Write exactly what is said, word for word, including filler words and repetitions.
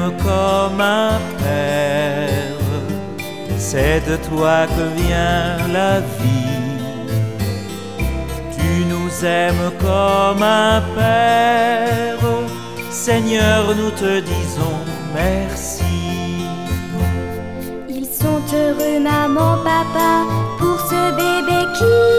aimes comme un père, c'est de toi que vient la vie. Tu nous aimes comme un père, Seigneur, nous te disons merci. Ils sont heureux, maman, papa, pour ce bébé qui